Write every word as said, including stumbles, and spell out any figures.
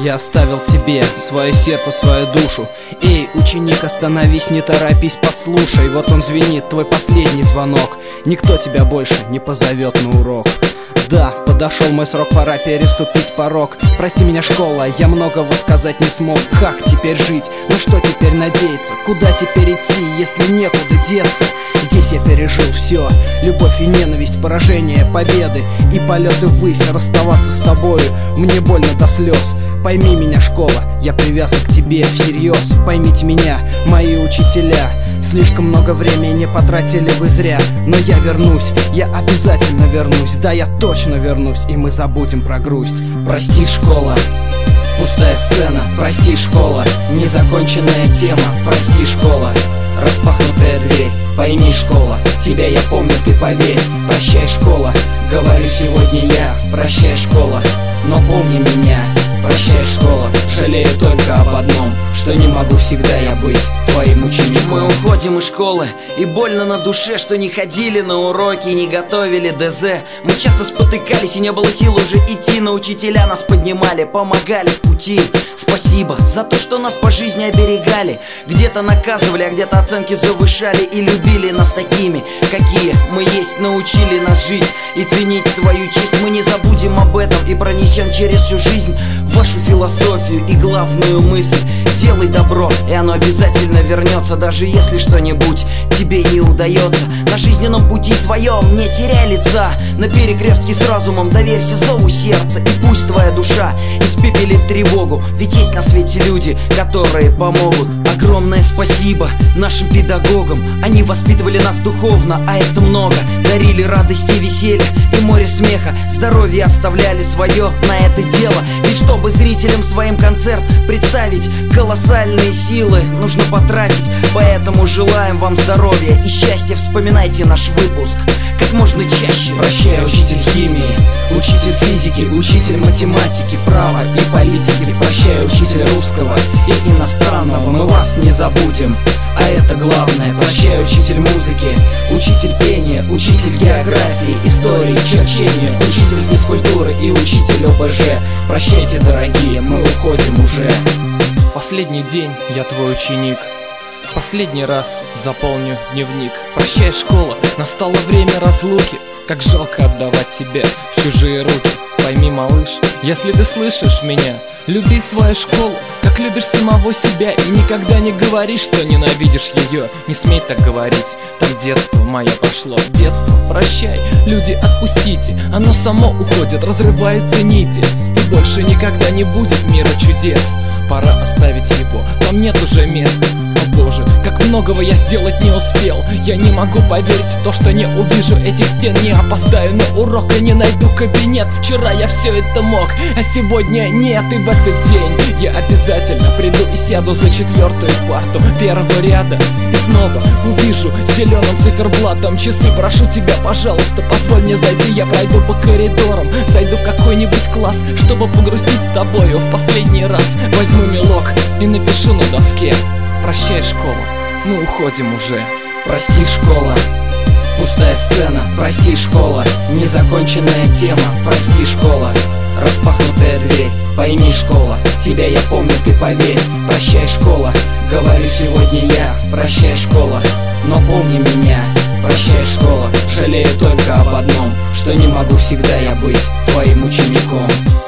Я оставил тебе свое сердце, свою душу. Эй, ученик, остановись, не торопись, послушай. Вот он звенит, твой последний звонок. Никто тебя больше не позовет на урок. Да, подошел мой срок, пора переступить порог. Прости меня, школа, я многого сказать не смог. Как теперь жить? На что теперь надеяться? Куда теперь идти, если некуда деться? Здесь я пережил все: любовь и ненависть, поражение, победы и полеты ввысь. Расставаться с тобою мне больно до слез. Пойми меня, школа, я привязан к тебе всерьез. Поймите меня, мои учителя. Слишком много времени потратили вы зря. Но я вернусь, я обязательно вернусь. Да, я точно вернусь, и мы забудем про грусть. Прости, школа, пустая сцена. Прости, школа, незаконченная тема. Прости, школа, распахнутая дверь. Пойми, школа, тебя я помню, ты поверь. Прощай, школа, говорю сегодня я. Прощай, школа, но помни меня. Прощай, школа, жалею только об одном, что не могу всегда я быть твоим учеником. Мы уходим из школы, и больно на душе, что не ходили на уроки, не готовили ДЗ. Мы часто спотыкались, и не было сил уже идти, но учителя нас поднимали, помогали в пути. Спасибо за то, что нас по жизни оберегали. Где-то наказывали, а где-то оценки завышали. И любили нас такими, какие мы есть. Научили нас жить и ценить свою честь. Мы не забудем об этом и пронесем через всю жизнь вашу философию и главную мысль: делай добро, и оно обязательно вернется. Даже если что-нибудь тебе не удается на жизненном пути своем, не теряй лица. На перекрестке с разумом доверься зову сердца, и пусть твоя душа испепелит тревогу. Ведь есть на свете люди, которые помогут. Огромное спасибо нашим педагогам. Они воспитывали нас духовно, а это много. Дарили радость и веселье, и море смеха. Здоровье оставляли свое на это дело. Ведь чтобы зрителям своим концерт представить, колоссальные силы нужно потратить. Поэтому желаем вам здоровья и счастья. Вспоминайте наш выпуск как можно чаще. Прощай, учитель химии, учитель физики, учитель математики, права и политики. Прощай, учитель русского и иностранного, мы вас не забудем, а это главное. Прощай, учитель музыки, учитель пения, учитель географии, истории, черчения, учитель физкультуры и учитель ОБЖ. Прощайте, дорогие, мы уходим уже. Последний день, я твой ученик. Последний раз заполню дневник. Прощай, школа, настало время разлуки. Как жалко отдавать себя в чужие руки. Пойми, малыш, если ты слышишь меня, люби свою школу, как любишь самого себя. И никогда не говори, что ненавидишь ее. Не смей так говорить, так детство мое прошло. Детство, прощай, люди, отпустите. Оно само уходит, разрываются нити. И больше никогда не будет мира чудес. Пора оставить его, там нет уже места. О боже, как многого я сделать не успел. Я не могу поверить в то, что не увижу этих стен. Не опоздаю на урок и не найду кабинет. Вчера я все это мог, а сегодня нет. И в этот день я обязательно приду и сяду за четвертую парту первого ряда. И снова увижу зеленым циферблатом часы. Прошу тебя, пожалуйста, позволь мне зайти. Я пройду по коридорам, зайду в какой-нибудь класс, чтобы погрустить с тобою в последний раз. Возьму мелок и напишу на доске: прощай, школа, мы уходим уже. Прости, школа, пустая сцена. Прости, школа, незаконченная тема. Прости, школа, распахнутая дверь. Пойми, школа, тебя я помню, ты поверь. Прощай, школа, говорю сегодня я. Прощай, школа, но помни меня. Прощай, школа, жалею только об одном, что не могу всегда я быть твоим учеником.